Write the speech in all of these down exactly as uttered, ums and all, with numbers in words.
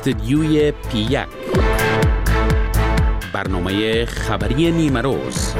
استدیوی پی یک، برنامه خبری نیمه روز.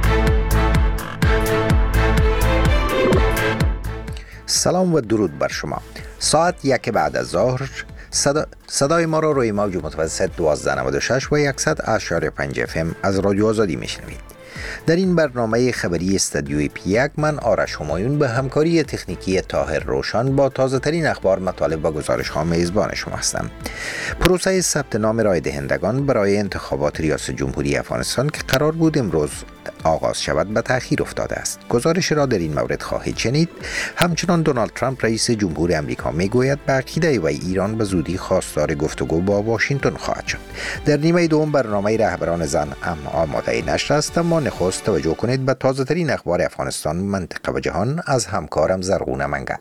سلام و درود بر شما. ساعت یک بعد از ظهر صدا... صدای ما را روی موج متوسط دوازده نود و شش و صد اشاری پنج اف ام از رادیو آزادی میشنوید. در این برنامه خبری استدیوی پی یک من آرش همایون به همکاری تکنیکی طاهر روشن با تازه ترین اخبار، مطالب و گزارش ها میزبان شما هستم. پروسه ثبت نام رای دهندگان برای انتخابات ریاست جمهوری افغانستان که قرار بود امروز آغاز شود به تأخیر افتاده است. گزارش را در این مورد خواهید شنید. همچنان دونالد ترامپ رئیس جمهور امریکا میگوید به عقیده و ایران به زودی خواستار گفتگو با واشنگتن خواهد شد. در نیمه دوم برنامه رهبران زن هم آماده نشر است، اما نخست توجه کنید به تازه ترین اخبار افغانستان، منطقه و جهان از همکارم زرغون منگل.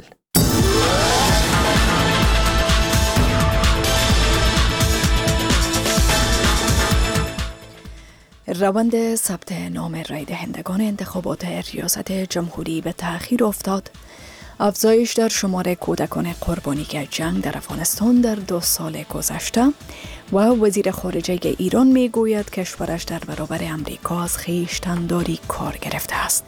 روند ثبت نام رای دهندگان انتخابات ریاست جمهوری به تأخیر افتاد. افزایش در شمار کودکان قربانی جنگ در افغانستان در دو سال گذشته و وزیر خارجه ایران می گوید کشورش در برابر امریکا از خویشتن‌داری کار گرفته است.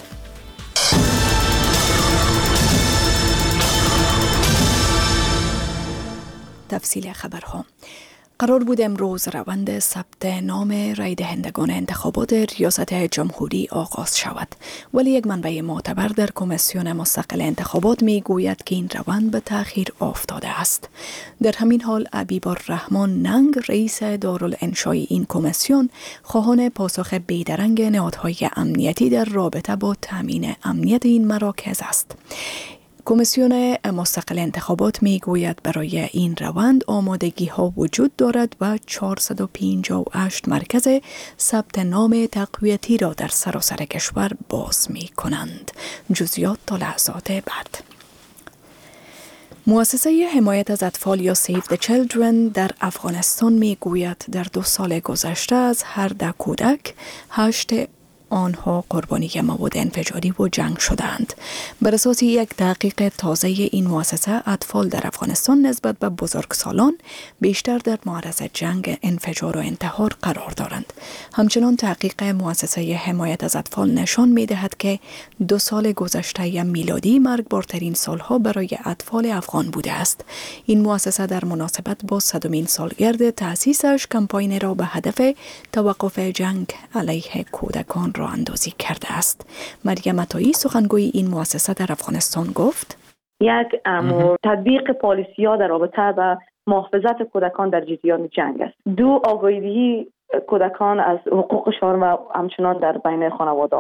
تفصیل خبرها. قرار بود امروز روند ثبت نام رای دهندگان انتخابات ریاست جمهوری آغاز شود، ولی یک منبع معتبر در کمیسیون مستقل انتخابات می گوید که این روند به تأخیر افتاده است. در همین حال عبیب الرحمن ننگ، رئیس دارالانشای این کمیسیون، خواهان پاسخ بیدرنگ نهادهای امنیتی در رابطه با تامین امنیت این مراکز است. کمیسیون مستقل انتخابات می گوید برای این روند آمادگی ها وجود دارد و چهارصد و پنجاه و هشت مرکز ثبت نام تقویتی را در سراسر کشور باز می کنند. جزئیات تا لحظات بعد. مؤسسه حمایت از اطفال یا Save the Children در افغانستان می گوید در دو سال گذشته از هر ده کودک هشت آنها قربانی مواد انفجاری و جنگ شدند. بر اساس یک تحقیق تازه این مؤسسه، اطفال در افغانستان نسبت به بزرگسالان بیشتر در معرض جنگ، انفجار و انتحار قرار دارند. همچنان تحقیق مؤسسه حمایت از اطفال نشان می دهد که دو سال گذشته میلادی مرگبارترین سالها برای اطفال افغان بوده است. این مؤسسه در مناسبت با صدمین سالگرد تأسیسش کمپاین را به هدف توقف جنگ علیه کودکان را اندازی کرده است. مریم عطایی، سخنگوی این مؤسسه در افغانستان، گفت: یک تطبیق پالیسی‌ها در رابطه با محافظت کودکان در جریان جنگ است. دو، آگاهی کودکان از حقوقشان و همچنان در بین خانواده.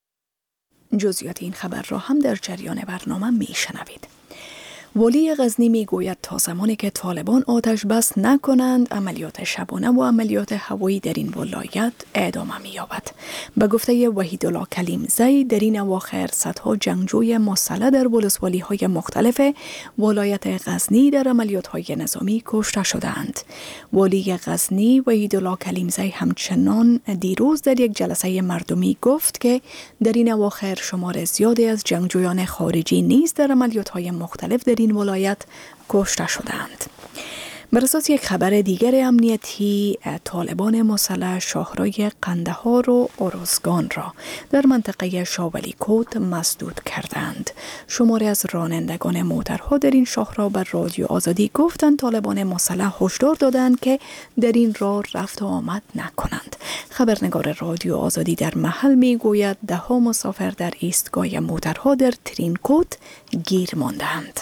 جزئیات این خبر را هم در جریان برنامه میشنوید. ولی غزنی می گوید تا زمانی که طالبان آتش بس نکنند، عملیات شبانه و عملیات هوایی در این ولایت ادامه می یابد. به گفته وحیدالله کلیمزی، در این اواخر صدها جنگجوی مسلح در ولسوالی های مختلف ولایت غزنی در عملیات های نظامی کشته شدند. ولی غزنی وحیدالله کلیمزی همچنان دیروز در یک جلسه مردمی گفت که در این اواخر شمار زیادی از جنگجویان خارجی نیز در عملیات های مختلف در این ولایت کشته شدند. بر اساس یک خبر دیگر امنیتی، طالبان مسلح شاهرای قندهار و ارزگان را در منطقه شاولی کوت مسدود کردند. شماری از رانندگان موترها در این شاهرا بر رادیو آزادی گفتند طالبان مسلح هشدار دادند که در این راه رفت و آمد نکنند. خبرنگار رادیو آزادی در محل می گوید ده ها مسافر در ایستگاه موترها در ترینکوت گیر ماندند.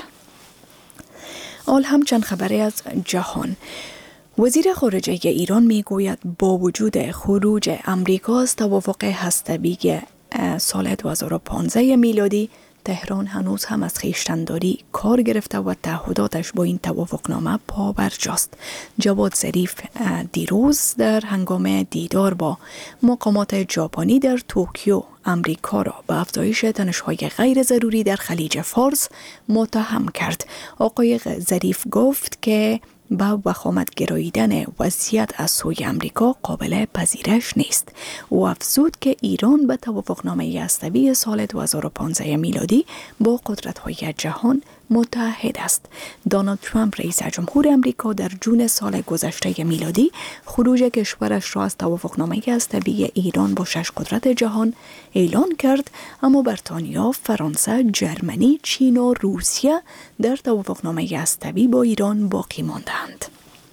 آل همچند خبری از جهان. وزیر خارجه ایران می گوید با وجود خروج امریکا از توافق هسته‌ای سال دو هزار و پانزده میلادی، تهران هنوز هم از خویشتن‌داری کار گرفته و تعهداتش با این توافقنامه پابرجاست. جواد ظریف دیروز در هنگام دیدار با مقامات ژاپنی در توکیو امریکا را به افزایش تنش‌های غیر ضروری در خلیج فارس متهم کرد. آقای ظریف گفت که با وخامت گراییدن وضعیت از سوی امریکا قابل پذیرش نیست. او افزود که ایران به توافقنامه هسته‌ای سال دو هزار و پانزده میلادی با قدرت‌های جهان متحد است. دونالد ترامپ رئیس جمهور امریکا در جون سال گذشته میلادی خروج کشورش را از توافقنامه هسته‌ای ایران با شش قدرت جهان اعلان کرد، اما بریتانیا، فرانسه، جرمنی، چین و روسیه در توافقنامه هسته‌ای با ایران باقی ماندند.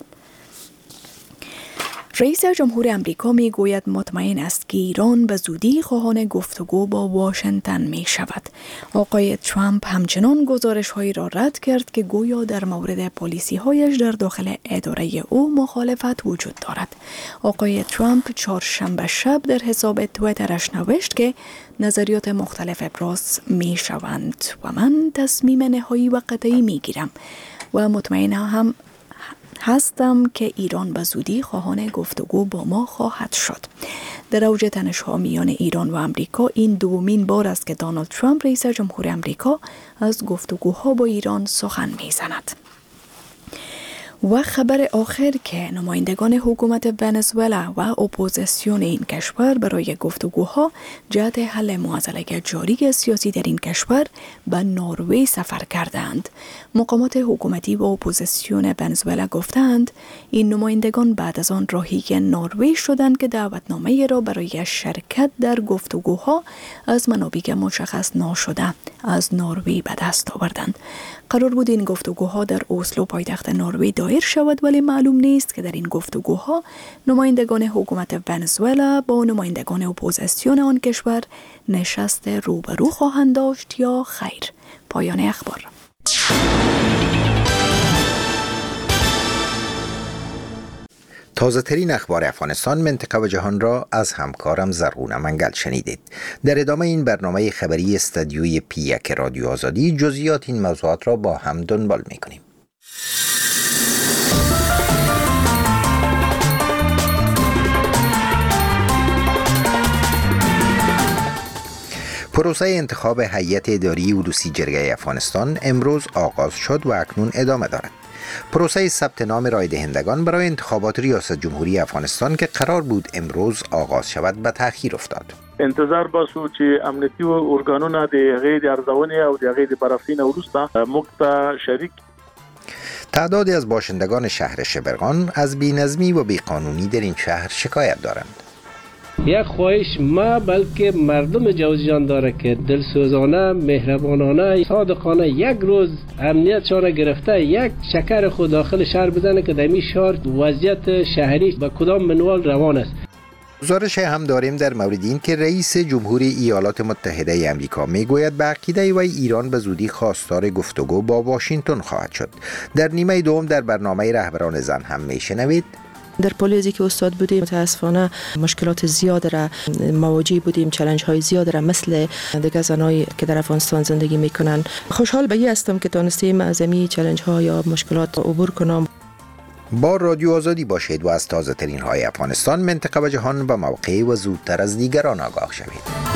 رئیس جمهور امریکا می گوید مطمئن است که ایران به زودی خواهان گفتگو با واشنگتن می شود. آقای ترامپ همچنان گزارش هایی را رد کرد که گویا در مورد پالیسی هایش در داخل اداره او مخالفت وجود دارد. آقای ترامپ چهارشنبه شب در حساب توییترش نوشت که نظریات مختلف ابراز می شوند و من تصمیم نهایی و قطعی می گیرم و مطمئن هم هستم که ایران به زودی خواهان گفتگو با ما خواهد شد. در اوج تنش‌ها میان ایران و امریکا این دومین بار است که دونالد ترامپ رئیس جمهور امریکا از گفتگوها با ایران سخن میزند. و خبر آخر که نمایندگان حکومت ونزوئلا و اپوزیسیون این کشور برای گفتگوها جهت حل معضله جاری سیاسی در این کشور به نروژ سفر کردند. مقامات حکومتی و اپوزیسیون ونزوئلا گفتند این نمایندگان بعد از آن راهی نروژ شدند که دعوتنامه را برای شرکت در گفتگوها از منابع مشخص نشده از نروژ به دست آوردند. قرار بود این گفتگوها در اسلو پایتخت نروژ دایر شود، ولی معلوم نیست که در این گفتگوها نمایندگان حکومت ونزوئلا با نمایندگان اپوزیسیون آن کشور نشست روبرو خواهند داشت یا خیر. پایان اخبار. تازه ترین اخبار افغانستان، منطقه و جهان را از همکارم زرغونه منگل شنیدید. در ادامه این برنامه خبری استودیوی پی یک رادیو آزادی جزئیات این موضوعات را با هم دنبال می‌کنیم. پروسه انتخاب هیئت اداری اولوسی جرگه افغانستان امروز آغاز شد و اکنون ادامه دارد. پروسه ثبت نام رای دهندگان برای انتخابات ریاست جمهوری افغانستان که قرار بود امروز آغاز شود به تأخیر افتاد. انتظار باسو چې امنیتي و ارګانونه د غیر ارزونې او د غیر بررسي نه وروسته موږ شریک. تعدادی از باشندگان شهر شبرغان از بی‌نظمی و بی‌قانونی در این شهر شکایت دارند. یک خواهش ما بلکه مردم جوزجان داره که دلسوزانه، مهربانانه، صادقانه یک روز امنیتشان گرفته یک شکر خود داخل شهر بزنه که در این شهر وضعیت شهری به کدام منوال روان است. گزارش هم داریم در مورد این که رئیس جمهوری ایالات متحده امریکا میگوید به عقیده وی ایران به زودی خواستار گفتگو با واشنگتن خواهد شد. در نیمه دوم در برنامه رهبران زن هم میشنوید. در پالیزی که استاد بودیم متاسفانه مشکلات زیاد را مواجه بودیم، چالش های زیاد را مثل دیگه زنایی که در افغانستان زندگی میکنن. خوشحال به این هستم که تونستیم از این چالش ها یا مشکلات عبور کنم. با رادیو آزادی باشید و از تازه ترین های افغانستان، منطقه و جهان به موقع و زودتر از دیگران آگاه شوید.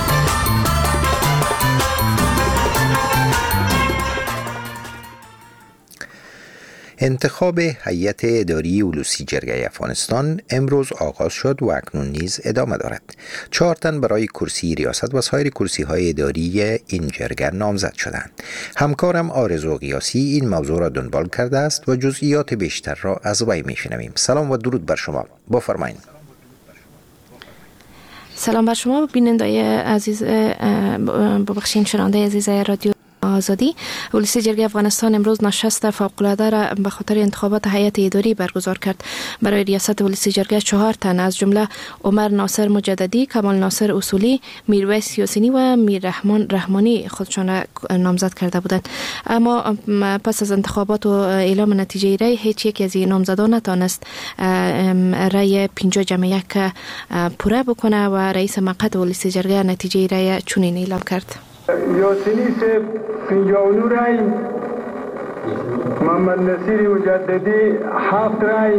انتخاب هیئت اداری اولوسی جرگه افغانستان امروز آغاز شد و اکنون نیز ادامه دارد. چهار تن برای کرسی ریاست و سایر کرسی های اداری این جرگه نامزد شدند. همکارم آرزو قیاسی این موضوع را دنبال کرده است و جزئیات بیشتر را از وی میشنویم. سلام و درود بر شما. بفرمایید. سلام بر شما بیننده عزیز، ببخشید شنونده عزیز رادیو آزادی. اولوسی جرگه افغانستان امروز نشست فوق‌العاده را به خاطر انتخابات هیئت اداری برگزار کرد. برای ریاست اولوسی جرگه چهار تن از جمله عمر ناصر مجددی، کمال ناصر اصولی، میرویس یاسینی و میر رحمان رحمانی خودشان را نامزد کرده بودند. اما پس از انتخابات و اعلام نتیجه رای هیچ یک از این نامزدان نتانست رای پنجاه جمع یک پوره بکنه و رئیس موقت اولوسی جرگه نتیجه رای چنین اعلام کرد. یاسینی سے پنجاه و نه رای، محمد نصیر مجددی هفت رای،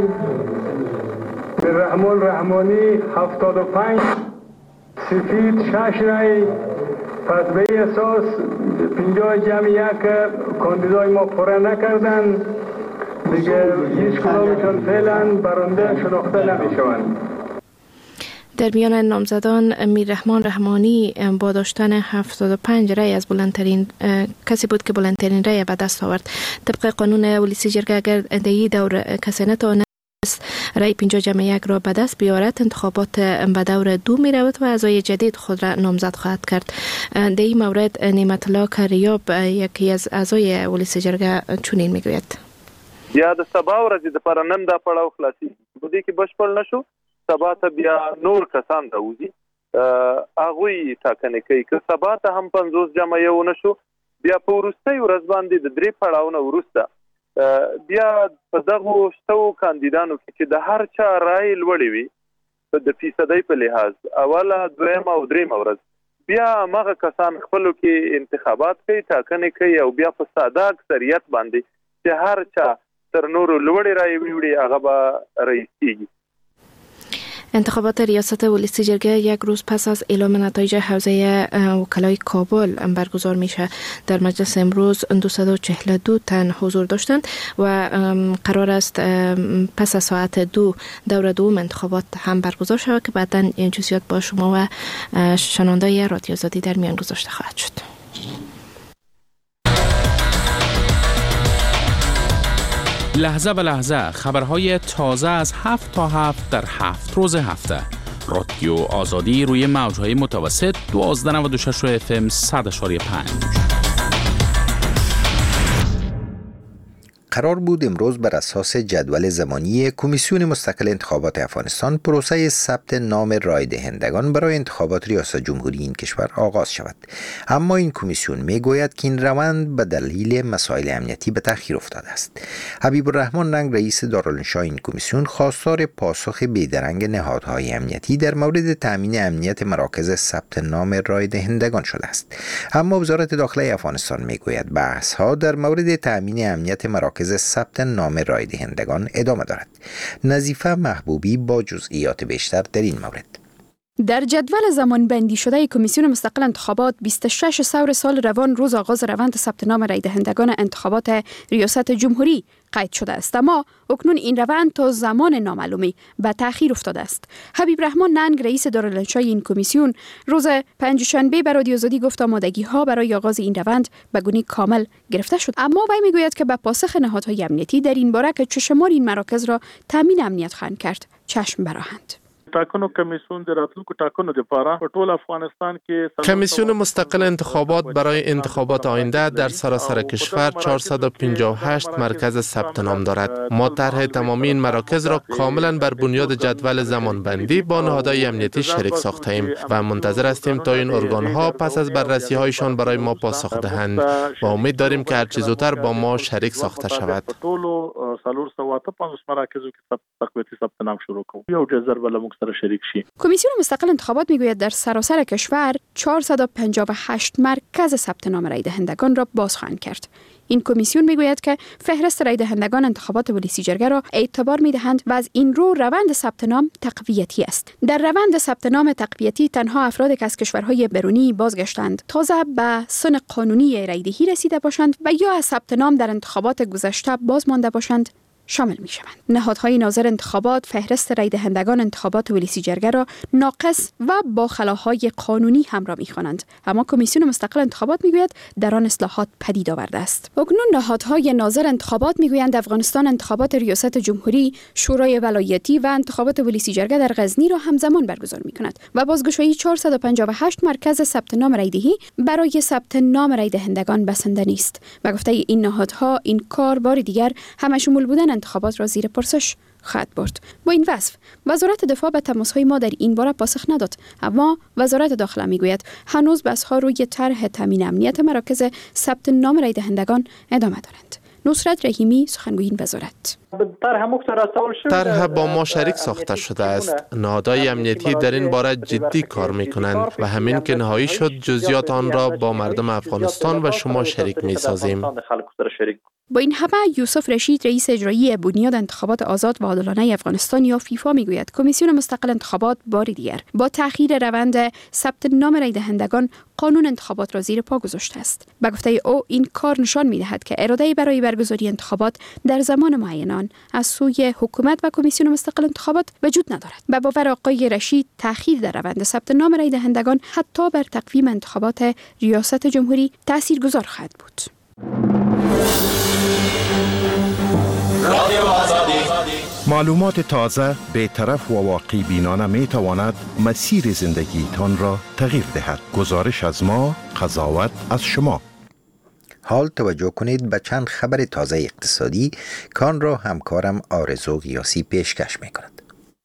رحمان رحمانی هفتاد و پنج، سفید شش رای. پس به اساس پنجاه جمع یک کاندیدای ما پوره نکردن، دیگه هیچ کدامشان فعلا برنده شناخته نمیشوند. در میان نامزدان میررحمان رحمانی با داشتن هفتاد و پنج رای از بلندترین کسی بود که بلندترین رای به دست آورد. طبق قانون ولسی جرگه اگر در این دور کسی نتوانه رای پنجاه جمع یک را به دست بیارد، انتخابات به دور دو می رود و اعضای جدید خود را نامزد خواهد کرد. در این مورد نعمت الله کریاب یکی از اعضای ولسی جرگه چنین میگوید: یا د سبا ورځې د پر نن دا پړاو خلاصي بده کې بشپړ نشو، سبا ته بیا نور کسان راوځي هغوی ټاکنې کوي که سبا ته هم پنځوس جمع یو نشو، بیا په وروستۍ ورځ باندې د درې پړاوونه وروسته بیا په دغه شتو کاندیدانو کې چې د هر چا رای لوړې وي د فیصدۍ په لحاظ اوله دویمه او دریمه ورځ بیا مغه کسان خپلو کې انتخابات کوي، ټاکنې کوي او بیا په ساده اکثریت باندې چې هر چا تر نورو لوړې رای ویوړي هغه به رئیس کیږي. انتخابات ریاست ولسی جرگه یک روز پس از اعلام نتایج حوزه وکلای کابل برگزار میشه. در مجلس امروز دویست و چهل و دو تن حضور داشتند و قرار است پس از ساعت دو دور دوم انتخابات هم برگزار شود که بعداً این جزئیات با شما و شنوندگان رادیو آزادی در میان گذاشته خواهد شد. لحظه به لحظه خبرهای تازه از هفت تا هفت در هفت روز هفته. رادیو آزادی روی موجهای متوسط دوازده و نود و شش اف ام صد و پنج. قرار بود امروز بر اساس جدول زمانی کمیسیون مستقل انتخابات افغانستان پروسه ثبت نام رای دهندگان برای انتخابات ریاست جمهوری این کشور آغاز شود، اما این کمیسیون میگوید که این روند به دلیل مسائل امنیتی به تأخیر افتاده است. حبیب الرحمن ننگ رئیس دارالانشا این کمیسیون خواستار پاسخ بیدرنگ نهادهای امنیتی در مورد تامین امنیت مراکز ثبت نام رای دهندگان شده است، اما وزارت داخله افغانستان میگوید بحث ها در مورد تامین امنیت مراکز ثبت نام رای دهندگان ادامه دارد. نظیفه محبوبی با جزئیات بیشتر در این مورد. در جدول زمان بندی شده کمیسیون مستقل انتخابات بیست و شش سور سال روان روز آغاز روند ثبت نام رای دهندگان انتخابات ریاست جمهوری قید شده است، اما اکنون این روند تا زمان نامعلومی به تأخیر افتاده است. حبیب الرحمن ننگ رئیس دارالانشای این کمیسیون روز پنجشنبه به رادیو آزادی گفت آمادگی ها برای آغاز این روند به گونه کامل گرفته شد، اما وی میگوید که به پاسخ نهادهای امنیتی در این باره که چشمار این مراکز را تامین امنیت خواهند کرد چشم براهند. ټاکنو کمیسیون د راتلونکو ټاکنو لپاره په ټول افغانستان کې کمیسیون مستقل انتخابات برای انتخابات آینده در سراسر کشور چهارصد و پنجاه و هشت مرکز ثبت نام دارد. ما طرح تمامی این مراکز را کاملا بر بنیاد جدول زمانبندی با نهادهای امنیتی شریک ساخته ایم و منتظر هستیم تا این ارگان‌ها پس از بررسی هایشان برای ما پاسخ دهند و امید داریم که هر چه زودتر با ما شریک ساخته شود. کمیسیون مستقل انتخابات میگوید در سراسر کشور چهارصد و پنجاه و هشت مرکز ثبت نام رای دهندگان را باز خواهند کرد. این کمیسیون میگوید که فهرست رای دهندگان انتخابات ولسی جرگه را اعتبار میدهند و از این رو روند ثبت نام تقویتی است. در روند ثبت نام تقویتی تنها افرادی که از کشورهای بیرونی بازگشتند، تازه به سن قانونی رای دهی رسیده باشند و یا از ثبت نام در انتخابات گذشته باز مانده باشند شامل می شوند. نهادهای ناظر انتخابات فهرست رای دهندگان انتخابات ولسی جرگه را ناقص و با خلاهای قانونی همراه می خوانند، اما کمیسیون مستقل انتخابات می گوید در آن اصلاحات پدید آورده است. اکنون نهادهای ناظر انتخابات می گویند افغانستان انتخابات ریاست جمهوری، شورای ولایتی و انتخابات ولسی جرگه در غزنی را همزمان برگزار می کند و بازگشایی چهارصد و پنجاه و هشت مرکز ثبت نام رای دهی برای ثبت نام رای دهندگان بسنده نیست. و گفته این نهادها این کار بار دیگر همشمول بودن انتخابات را زیر پرسش خواهد برد. با این وصف وزارت دفاع به تماس‌های ما در این باره پاسخ نداد، اما وزارت داخله میگوید هنوز بحث‌ها روی طرح تامین امنیت مراکز ثبت نام رای دهندگان ادامه دارند. نصرت رحیمی سخنگوی این وزارت: طرح با ما شریک ساخته شده است. نهادهای امنیتی در این باره جدی کار میکنند و همین که نهایی شد جزئیات آن را با مردم افغانستان و شما شریک میسازیم. با این همه یوسف رشید رئیس اجرایی بنیاد انتخابات آزاد و عادلانه افغانستان یا فیفا میگوید کمیسیون مستقل انتخابات بار دیگر با تأخیر روند ثبت نام رای دهندگان قانون انتخابات را زیر پا گذاشته است. به گفته او این کار نشان می‌دهد که اراده برای برگزاری انتخابات در زمان معینان از سوی حکومت و کمیسیون مستقل انتخابات وجود ندارد. به باور آقای رشید تأخیر در روند ثبت نام رای دهندگان حتی بر تقویم انتخابات ریاست جمهوری تاثیرگذار خواهد بود. معلومات تازه، بی‌طرف و واقعی بینانه می تواند مسیر زندگیتان را تغییر دهد. گزارش از ما، قضاوت از شما. حال توجه کنید به چند خبر تازه اقتصادی که آن را همکارم آرزو غیاسی پیشکش می کند.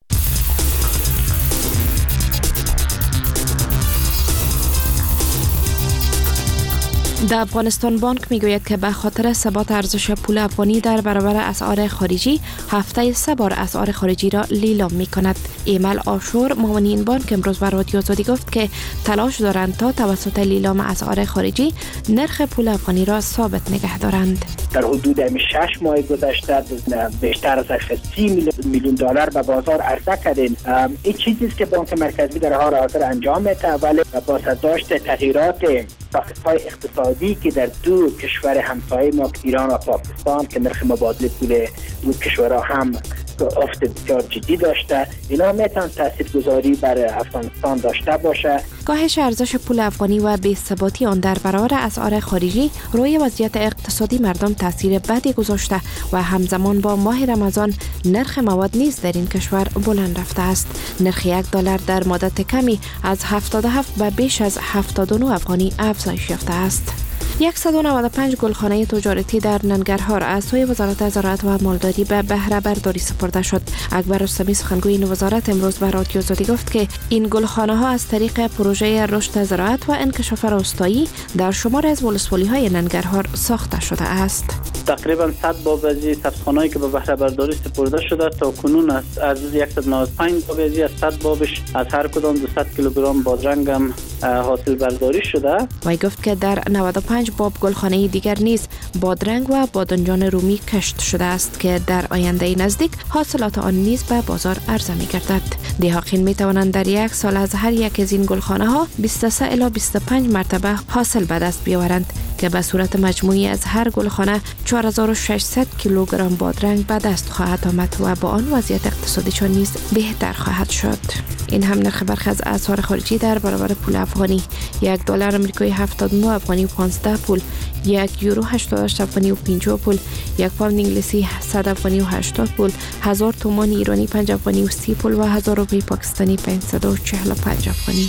در افغانستان بانک میگوید که به خاطر ثبات ارزش پول افغانی در برابر اسعار خارجی هفته سه بار اسعار خارجی را لیلام می کند. ایمل آشور معاون این بانک امروز بر رادیو آزادی گفت که تلاش دارند تا توسط لیلام اسعار خارجی نرخ پول افغانی را ثابت نگه دارند. در حدود شش ماه گذشته بیشتر از سی میلیون دلار به بازار عرضه کردیم. این چیزی است که بانک مرکزی در حال حاضر انجام میده، ولی با صداشت تغییرات پاکستان اقتصادی که در دو کشور همسایه ما ایران و پاکستان که نرخ مبادله پول دو کشورها هم افت بسیار جدی داشته، اینا میتونن تاثیرگذاری بر افغانستان داشته باشه. کاهش ارزش پول افغانی و بی‌ثباتی آن در برابر اسعار خارجی روی وضعیت اقتصادی مردم تاثیر بدی گذاشته و همزمان با ماه رمضان نرخ مواد نیز در این کشور بلند رفته است. نرخ یک دلار در مدت کمی از هفتاد و هفت به بیش از هفتاد و نه افغانی افزایش یافته است. صد و نود و پنج گلخانه تجارتی در ننگرهار از سوی وزارت زراعت و مالداری به بهره برداری سپرده شد. اکبر رستمی سخنگوی این وزارت امروز به رادیو آزادی گفت که این گلخانه ها از طریق پروژه رشد زراعت و انکشاف روستایی در شمار از ولسوالی های ننگرهار ساخته شده است. تقریبا صد باب از سبزخانه‌ای که به بهره برداری سپرده شده تا کنون از ارزش صد و نود و پنج باب از صد بابش از هر کدام دویست کیلوگرم بادرنگ هم حاصل برداری شده. وی گفت که در نود و پنج باب گلخانه دیگر نیز بادرنگ و بادنجان رومی کشت شده است که در آینده نزدیک حاصلات آن نیز به بازار عرضه می گردد. دهقان می توانند در یک سال از هر یک از این گلخانه ها بیست و سه الی بیست و پنج مرتبه حاصل به دست بیاورند که به صورت مجموعی از هر گلخانه چهار هزار و ششصد کیلوگرم بادرنگ به دست خواهد آمد و با آن وضعیت اقتصادیشان نیز بهتر خواهد شد. این هم نرخ برخی از اسعار خارجی در برابر پول افغانی: یک دلار آمریکایی هفتاد و نه افغانی و پانزده پول، یک یورو هشتاد و هشت افغانی و پنجاه پول، یک پوند انگلیسی صد افغانی و هشتاد پول، هزار تومان ایرانی پنج افغانی و سی پول و هزار روپیه پاکستانی پانصد و چهل و پنج افغانی.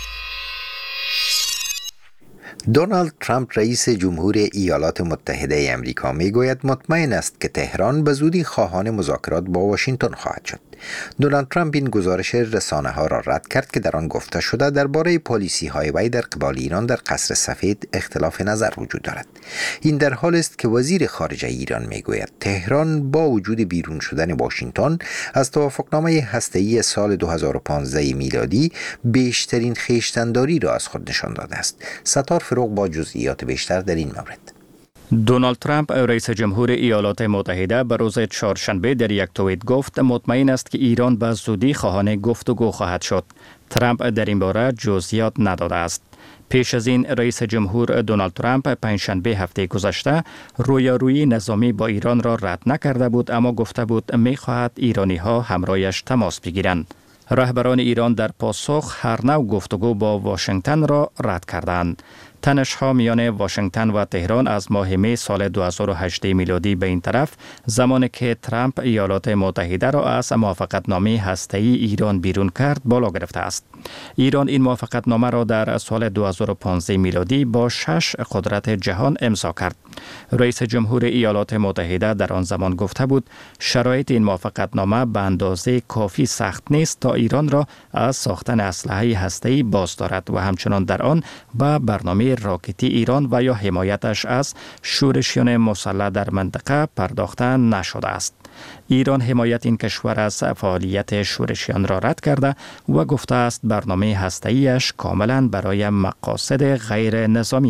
دونالد ترامپ رئیس جمهور ایالات متحده آمریکا میگوید مطمئن است که تهران به زودی خواهان مذاکرات با واشنگتن خواهد شد. دونالد ترامپ این گزارش رسانه ها را رد کرد که در آن گفته شده درباره پالیسی های وی در قبال ایران در قصر سفید اختلاف نظر وجود دارد. این در حال است که وزیر خارجه ایران میگوید تهران با وجود بیرون شدن واشنگتن از توافقنامه هسته‌ای سال دو هزار و پانزده میلادی بیشترین خویشتن‌داری را از خود نشان داده است. ستار فروغ با جزئیات بیشتر در این مورد. دونالد ترامپ رئیس جمهور ایالات متحده به روز چهارشنبه در یک توییت گفت مطمئن است که ایران به زودی خواهان گفتگو خواهد شد. ترامپ در این باره جزئیات نداده است. پیش از این رئیس جمهور دونالد ترامپ پنجشنبه هفته گذشته رویارویی نظامی با ایران را رد نکرده بود، اما گفته بود می‌خواهد ایرانی ها همراهش تماس بگیرند. رهبران ایران در پاسخ هر نوع گفتگو با واشنگتن را رد کردند. تنش‌ها میان واشنگتن و تهران از ماه می سال دو هزار و هجده میلادی به این طرف، زمانی که ترامپ ایالات متحده را از موافقتنامه هسته‌ای ایران بیرون کرد، بالا گرفته است. ایران این موافقتنامه را در سال دو هزار و پانزده میلادی با شش قدرت جهان امضا کرد. رئیس جمهور ایالات متحده در آن زمان گفته بود شرایط این موافقتنامه به اندازه کافی سخت نیست تا ایران را از ساختن اسلحه هسته‌ای باز دارد و همچنان در آن به برنامه راکتی ایران و یا حمایتش از شورشیان مسلح در منطقه پرداخته نشده است. ایران حمایت این کشور از فعالیت شورشیان را رد کرده و گفته است برنامه هسته‌ایش کاملا برای مقاصد غیر نظامی است.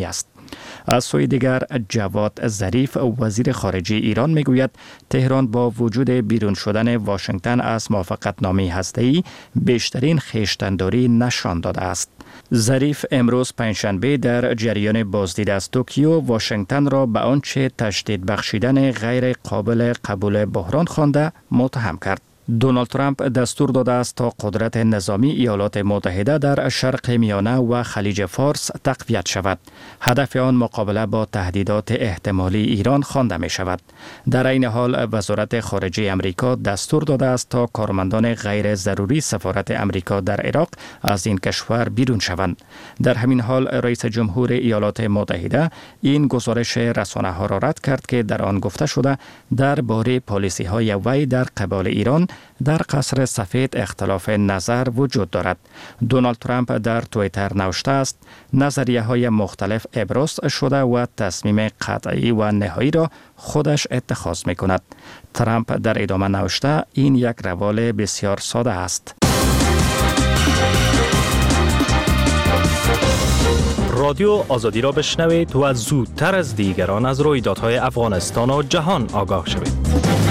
از سوی دیگر جواد ظریف وزیر خارجه ایران میگوید تهران با وجود بیرون شدن واشنگتن از موافقتنامه هسته‌ای بیشترین خویشتن‌داری نشان داده است. ظریف امروز پنجشنبه در جریان بازدید از توکیو واشنگتن را به آنچه تشدید بخشیدن غیر قابل قبول بحران خوانده متهم کرد. دونالد ترامپ دستور داده است تا قدرت نظامی ایالات متحده در شرق میانه و خلیج فارس تقویت شود. هدف آن مقابله با تهدیدات احتمالی ایران خوانده می شود. در این حال وزارت خارجه امریکا دستور داده است تا کارمندان غیر ضروری سفارت امریکا در عراق از این کشور بیرون شوند. در همین حال رئیس جمهور ایالات متحده این گزارش رسانه ها را رد کرد که در آن گفته شده درباره پالیسی های وی در قبال ایران در قصر سفید اختلاف نظر وجود دارد. دونالد ترامپ در توییتر نوشته است نظریه های مختلف ابراز شده و تصمیم قطعی و نهایی را خودش اتخاذ می کند. ترامپ در ادامه نوشته این یک روال بسیار ساده است. رادیو آزادی را بشنوید و زودتر از دیگران از رویدادهای افغانستان و جهان آگاه شوید.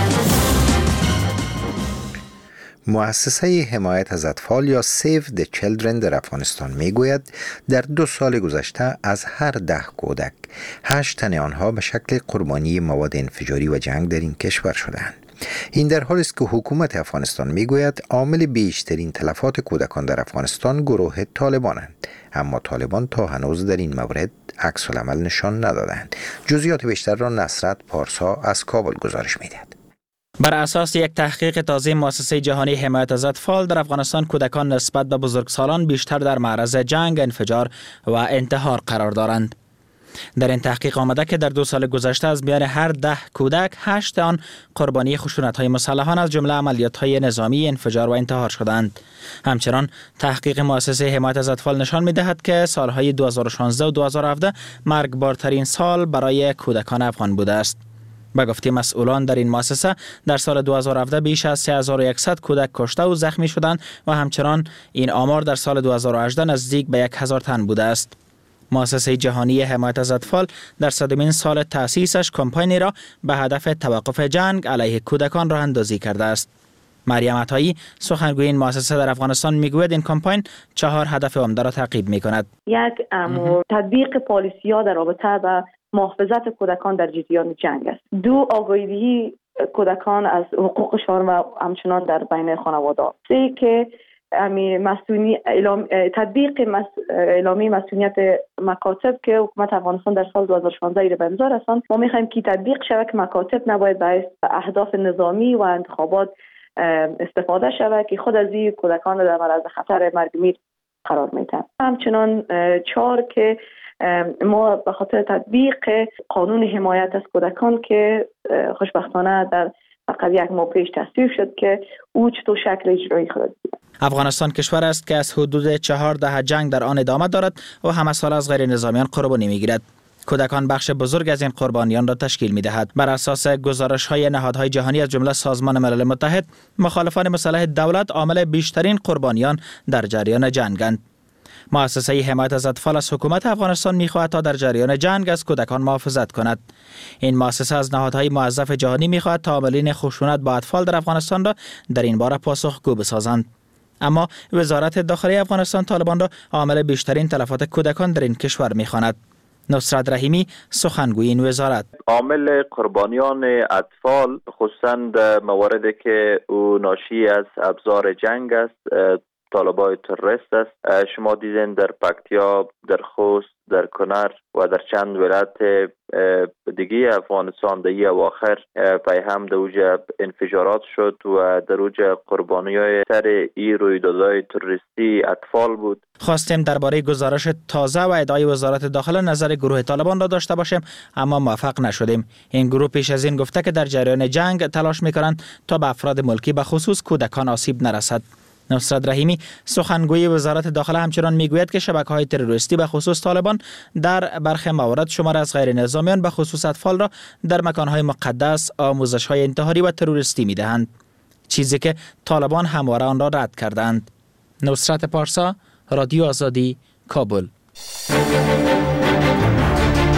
مؤسسه حمایت از اطفال یا سیو د چیلدرن در افغانستان می گوید در دو سال گذشته از هر ده کودک هشت تن آنها به شکل قربانی مواد انفجاری و جنگ در این کشور شدند. این در حالی است که حکومت افغانستان می گوید عامل بیشترین تلفات کودکان در افغانستان گروه طالبانند، اما طالبان تا هنوز در این مورد عکس العمل نشان ندادند. جزئیات بیشتر را نصرت پارسا از کابل گزارش می دهد. بر اساس یک تحقیق تازه مؤسسه جهانی حمایت از اطفال در افغانستان کودکان نسبت به بزرگسالان بیشتر در معرض جنگ، انفجار و انتحار قرار دارند. در این تحقیق آمده که در دو سال گذشته از میان هر ده کودک هشت آن قربانی خشونت‌های مسلحانه از جمله عملیات‌های نظامی، انفجار و انتحار شدند. همچنان تحقیق مؤسسه حمایت از اطفال نشان می‌دهد که سالهای دو هزار و شانزده و دو هزار و هفده مرگبارترین سال برای کودکان افغان بوده است. به گفته مسئولان در این مؤسسه در سال دو هزار و هفده بیش از سه هزار و صد کودک کشته و زخمی شدند و همچنان این آمار در سال دو هزار و هجده نزدیک به یک هزار تن بوده است. مؤسسه جهانی حمایت از اطفال در صدمین سال تأسیسش کمپینی را به هدف توقف جنگ علیه کودکان راه اندازی کرده است. مریم عطایی سخنگوی این مؤسسه در افغانستان میگوید این کمپین چهار هدف عمده را تعقیب میکند. یک تطبیق پالیسی‌ها در رابطه با محافظت کودکان در جریان جنگ است. دو، آگاهی کودکان از حقوقشان و همچنان در بین خانواده. سه، که امی مسئولیت اعلام تطبیق مس... اعلامی مسئولیت مکاتب که حکومت افغانستان در سال دو هزار و شانزده را به امضا رساند. ما می‌خواهیم که تطبیق شود که مکاتب نباید به اهداف نظامی و انتخابات استفاده شود که خود از این کودکان را در معرض خطر مرگ میر قرار میدن. همچنان چهار، که ما به خاطر تطبیق قانون حمایت از کودکان که خوشبختانه در فقط یک ماه پیش تصویب شد که او چطور شکل اجرایی خواهد بود. افغانستان کشور است که از حدود چهار دهه جنگ در آن ادامه دارد و همه سال از غیر نظامیان قربانی میگیرد. کودکان بخش بزرگ از این قربانیان را تشکیل می‌دهد. بر اساس گزارش‌های نهادهای جهانی از جمله سازمان ملل متحد، مخالفان مسلح دولت عامل بیشترین قربانیان در جریان جنگند. مؤسسه حمایت از اطفال از حکومت افغانستان می‌خواهد تا در جریان جنگ از کودکان محافظت کند. این مؤسسه از نهادهای موظف جهانی می‌خواهد تا عاملین خشونت با اطفال در افغانستان را در این باره پاسخگو بسازند. اما وزارت داخلی افغانستان طالبان را عامل بیشترین تلفات کودکان در این کشور می‌خواند. نصرت رحیمی سخنگوی این وزارت: عامل قربانیان اطفال خصوصا در مواردی که او ناشی از ابزار جنگ است، طالبای تروریست است. شما دیدین در پکتیا، در خوست، در کنر و در چند ولایت دیگه افغانستان در این اواخر پیهم در اوجه انفجارات شد و در اوجه قربانی‌های سر این رویدادهای تروریستی اطفال بود. خواستیم درباره گزارش تازه و ادعای وزارت داخله نظر گروه طالبان را داشته باشیم، اما موفق نشدیم. این گروه پیش از این گفته که در جریان جنگ تلاش می‌کنند تا به افراد ملکی به خصوص کودکان آسیب نرسد. نصرت رحیمی سخنگوی وزارت داخله همچنان میگوید که شبکه‌های تروریستی به خصوص طالبان در برخی موارد شمار از غیر نظامیان به خصوص اطفال را در مکان‌های مقدس آموزش‌های انتحاری و تروریستی می‌دهند، چیزی که طالبان همواره آن را رد کردند. نصرت پارسا، رادیو آزادی، کابل.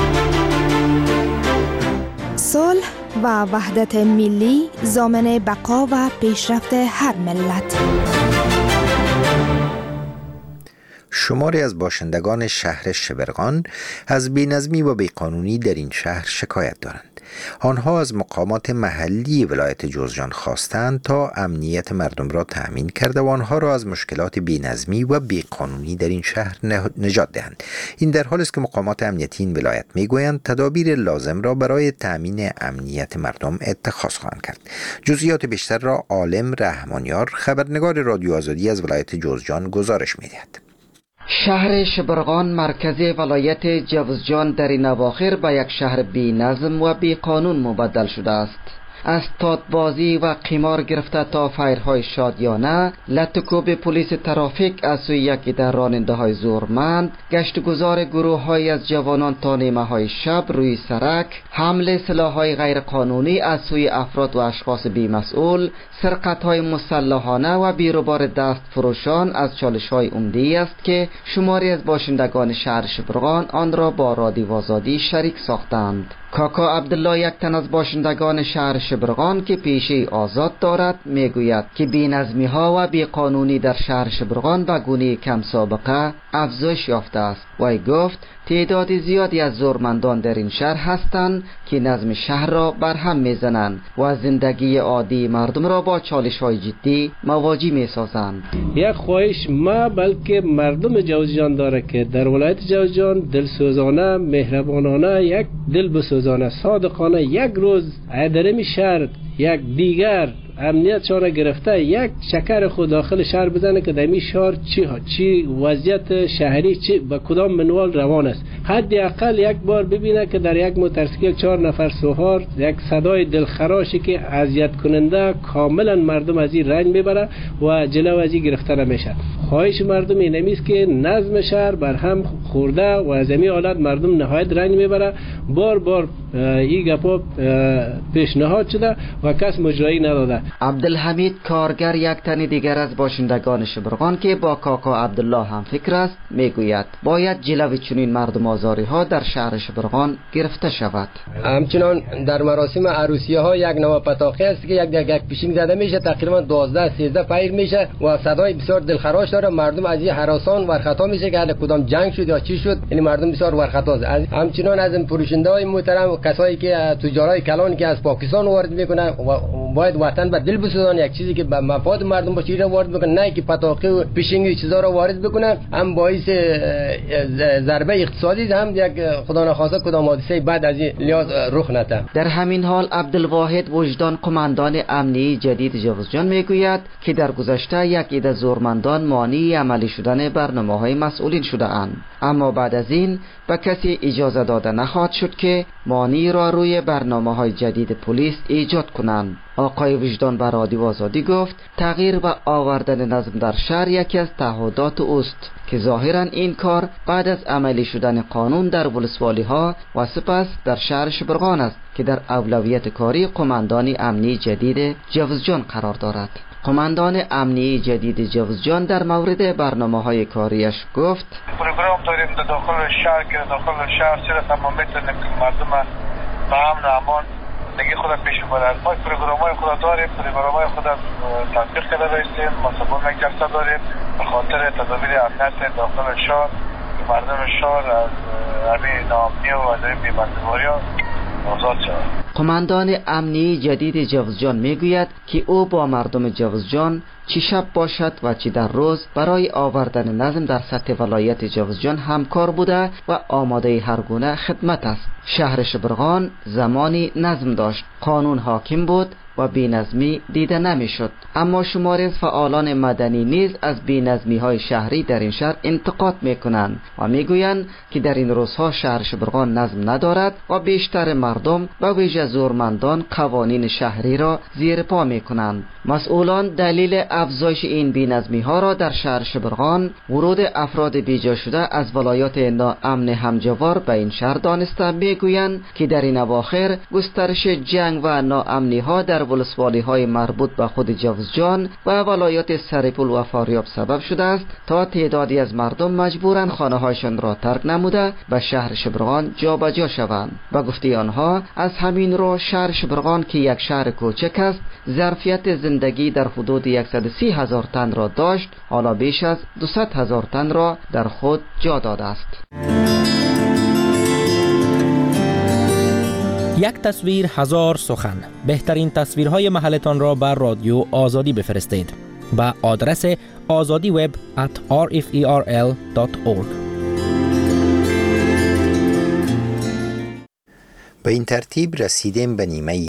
و وحدت ملی ضامن بقا و پیشرفت هر ملت. شماری از باشندگان شهر شبرغان از بی‌نظمی و بیقانونی در این شهر شکایت دارند. آنها از مقامات محلی ولایت جوزجان خواستند تا امنیت مردم را تأمین کرده و آنها را از مشکلات بی‌نظمی و بیقانونی در این شهر نجات دهند. این در حالی است که مقامات امنیتی این ولایت میگویند تدابیر لازم را برای تأمین امنیت مردم اتخاذ خواهند کرد. جزئیات بیشتر را عالم رحمانیار، خبرنگار رادیو آزادی از ولایت جوزجان گزارش می‌دهد. شهر شبرغان مرکز ولایت جوزجان در این اواخر به یک شهر بی نظم و بی قانون مبدل شده است. از تاتبازی و قمار گرفته تا فایرهای شادیانه، لطکوب پلیس ترافیک از سوی یکی در راننده های زورمند، گشتگزار گروه های از جوانان تا نیمه های شب روی سرک، حمل سلاح های غیر قانونی از سوی افراد و اشخاص بی‌مسئول، سرقت های مسلحانه و بیروبار دست فروشان از چالش های عمده‌ای است که شماری از باشندگان شهر شبرغان آن را با رادیو آزادی شریک ساختند. کاکا عبدالله، یک تن از باشندگان شهر شبرغان که پیشه آزاد دارد، میگوید که بی‌نظمی ها و بی‌قانونی در شهر شبرغان به گونه کم سابقه افزایش یافته است. وی گفت تعداد زیادی از زورمندان در این شهر هستند که نظم شهر را برهم میزنند و زندگی عادی مردم را با چالش های جدی مواجه میسازند. یک خواهش ما بلکه مردم جوزجان داره که در ولایت جوزجان دلسوزانه، مهربانانه، یک دل بسوزانه، صادقانه یک روز عدرمی شهر یک دیگر امنیتشان گرفته یک شکر خود داخل شهر بزنه که در این شهر چی چی وضعیت شهری چی به کدام منوال روان است. حدی اقل یک بار ببینه که در یک موتورسیکل چهار نفر سوار، یک صدای دلخراشی که اذیت کننده، کاملا مردم از این رنج میبره و جلو از این گرفته نمیشه. خواهش مردم این است که نظم شهر بر هم خورده و از این حالت مردم نهایت رنج میبره. بار بار این گپا پیشنهاد شده و کس مجرایی نداده. عبدالحمید کارگر، یک تن دیگر از باشندگان شبرغان که با کاکا عبدالله هم فکر است، میگوید باید جلوی چنین مردم آزاری ها در شهر شبرغان گرفته شود. همچنان در مراسم عروسی ها یک نوع پتاقی است که یک یک, یک پیشینگ زده میشه، تقریبا دوازده سیزده پیر میشه و صدای بسیار دلخراش داره. مردم از این هراسان ورخطا میشه که کدام جنگ شد یا چی شد، یعنی مردم بسیار ورخطاست. همچنان از این فروشنده های محترم، کسایی که تجارای کلان که از پاکستان وارد میکنن، باید وطن به دل بسوزن، یک چیزی که به مفاد مردم باشه را وارد بکنن، نه که پتاقی و پیشینگ چیزا را وارد بکنن. هم باعث ضربه اقتصادی، هم یک خدا نخواسته کدام حادثه بعد از این لیاز رخ نده. در همین حال عبدالواحد وجدان، قماندان امنی جدید جوزجان، میگوید که در گذشته یک عده زورمندان مانع عملی شدن برنامه‌های مسئولین شده اند، اما بعد از این به کسی اجازه داده نخواهد شد که مانع را روی برنامه‌های جدید پلیس ایجاد کنند. آقای وجدان به رادیو آزادی گفت تغییر و آوردن نظم در شهر یکی از تعهدات اوست که ظاهرا این کار بعد از عملی شدن قانون در ولسوالی ها و سپس در شهر شبرغان است که در اولویت کاری قماندان امنی جدید جوزجان قرار دارد. قماندان امنی جدید جوزجان در مورد برنامه‌های کاریش گفت پروگرام داریم در داخل شهر که داخل شهر صرف ما میتونیم که مردم به امن و امان زندگی خود پیش ببرن. ما پروگرام‌های خود داریم، پروگرام‌های خود تطبیق کرده هستیم. ما سبب یک جلسه داریم به خاطر تدابیر امنیت داخل شهر، مردم شهر از همین ناامنی و از این بی‌بندی‌ها آزاد شود. قماندان امنی جدید جوزجان میگوید که او با مردم جوزجان چی شب باشد و چی در روز برای آوردن نظم در سطح ولایت جوزجان همکار بوده و آماده هر گونه خدمت است. شهر شبرغان زمانی نظم داشت، قانون حاکم بود و بی‌نظمی دیده نمیشد، اما شماری از فعالان مدنی نیز از بی‌نظمی های شهری در این شهر انتقاد میکنند و میگویند که در این روزها شهر شبرغان نظم ندارد و بیشتر مردم به ویژه زورمندان قوانین شهری را زیر پا میکنند. مسئولان دلیل افزایش این بی‌نظمی ها را در شهر شبرغان ورود افراد بیجا شده از ولایات ناامن همجوار به این شهر دانسته میگویند که در این اواخر گسترش جنگ و ناامنی ها در ولسوالی های مربوط به خود جوزجان و ولایات سرپل و فاریاب سبب شده است تا تعدادی از مردم مجبورند خانه هایشان را ترک نموده به شهر شبرغان جابجا شوند. به گفته آنها از همین رو شهر شبرغان که یک شهر کوچک است ظرفیت زندگی در حدود صد و سی هزار تن را داشت، حالا بیش از دویست هزار تن را در خود جا داده است. یک تصویر هزار سخن. بهترین تصویرهای محلتان را بر رادیو آزادی بفرستید با آدرس آزادی وب ات آر اف ای آر ال دات اورگ. به این ترتیب رسیدیم به نیمه